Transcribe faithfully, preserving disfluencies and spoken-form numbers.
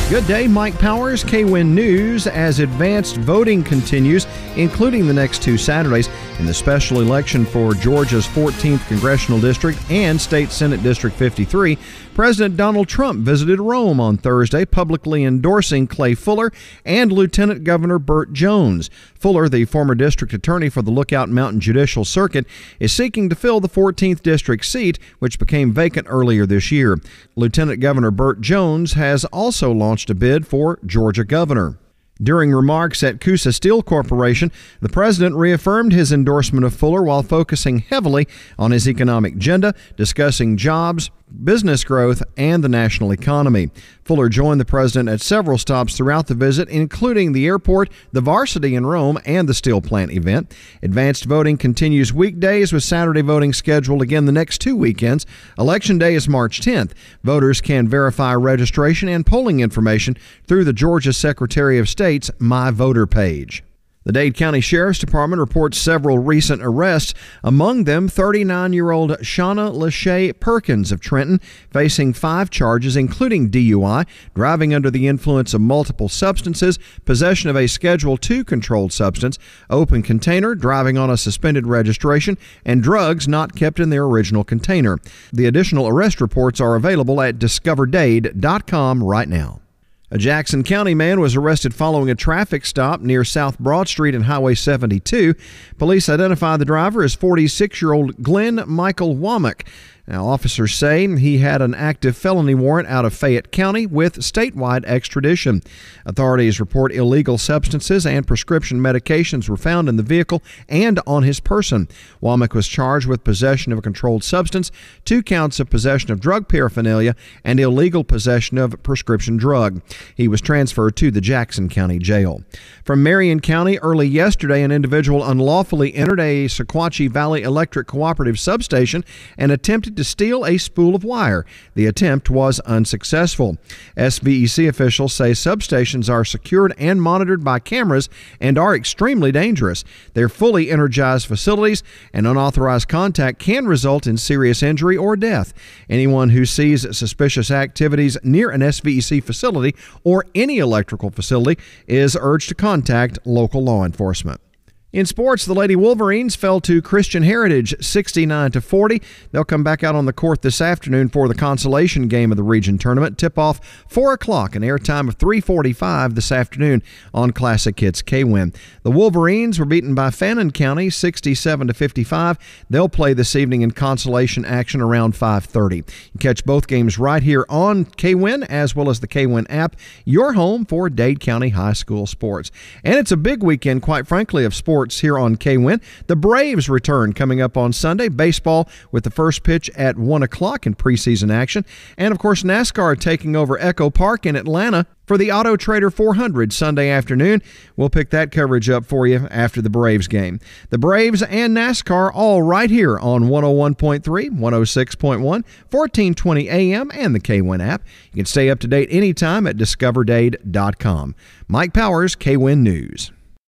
Good day, Mike Powers, K W I N News. As advanced voting continues, including the next two Saturdays in the special election for Georgia's fourteenth Congressional District and State Senate District fifty-three, President Donald Trump visited Rome on Thursday, publicly endorsing Clay Fuller and Lieutenant Governor Burt Jones. Fuller, the former district attorney for the Lookout Mountain Judicial Circuit, is seeking to fill the fourteenth district seat, which became vacant earlier this year. Lieutenant Governor Burt Jones has also launched a bid for Georgia governor. During remarks at Coosa Steel Corporation, the president reaffirmed his endorsement of Fuller while focusing heavily on his economic agenda, discussing jobs, business growth, and the national economy. Fuller joined the president at several stops throughout the visit, including the airport, the Varsity in Rome, and the steel plant event. Advanced voting continues weekdays, with Saturday voting scheduled again the next two weekends. Election Day is March tenth. Voters can verify registration and polling information through the Georgia Secretary of State's My Voter page. The Dade County Sheriff's Department reports several recent arrests, among them thirty-nine-year-old Shauna Lachey Perkins of Trenton, facing five charges, including D U I, driving under the influence of multiple substances, possession of a Schedule two controlled substance, open container, driving on a suspended registration, and drugs not kept in their original container. The additional arrest reports are available at discover dade dot com right now. A Jackson County man was arrested following a traffic stop near South Broad Street and Highway seventy-two. Police identified the driver as forty-six-year-old Glenn Michael Womack. Now, officers say he had an active felony warrant out of Fayette County with statewide extradition. Authorities report illegal substances and prescription medications were found in the vehicle and on his person. Womack was charged with possession of a controlled substance, two counts of possession of drug paraphernalia, and illegal possession of a prescription drug. He was transferred to the Jackson County Jail. From Marion County, early yesterday, an individual unlawfully entered a Sequatchie Valley Electric Cooperative substation and attempted to steal a spool of wire. The attempt was unsuccessful. S V E C officials say substations are secured and monitored by cameras and are extremely dangerous. They're fully energized facilities, and unauthorized contact can result in serious injury or death. Anyone who sees suspicious activities near an S V E C facility or any electrical facility is urged to contact local law enforcement. In sports, the Lady Wolverines fell to Christian Heritage sixty-nine to forty. They'll come back out on the court this afternoon for the consolation game of the region tournament. Tip-off four o'clock and airtime of three forty-five this afternoon on Classic Hits K W I N. The Wolverines were beaten by Fannin County sixty-seven to fifty-five. They'll play this evening in consolation action around five thirty. You catch both games right here on K W I N as well as the K W I N app, your home for Dade County High School sports. And it's a big weekend, quite frankly, of sports here on K W I N. The Braves return coming up on Sunday. Baseball with the first pitch at one o'clock in preseason action. And, of course, NASCAR taking over Echo Park in Atlanta for the Auto Trader four hundred Sunday afternoon. We'll pick that coverage up for you after the Braves game. The Braves and NASCAR all right here on one oh one point three, one oh six point one, fourteen twenty A M, and the K W I N app. You can stay up to date anytime at discover dade dot com. Mike Powers, K W I N News.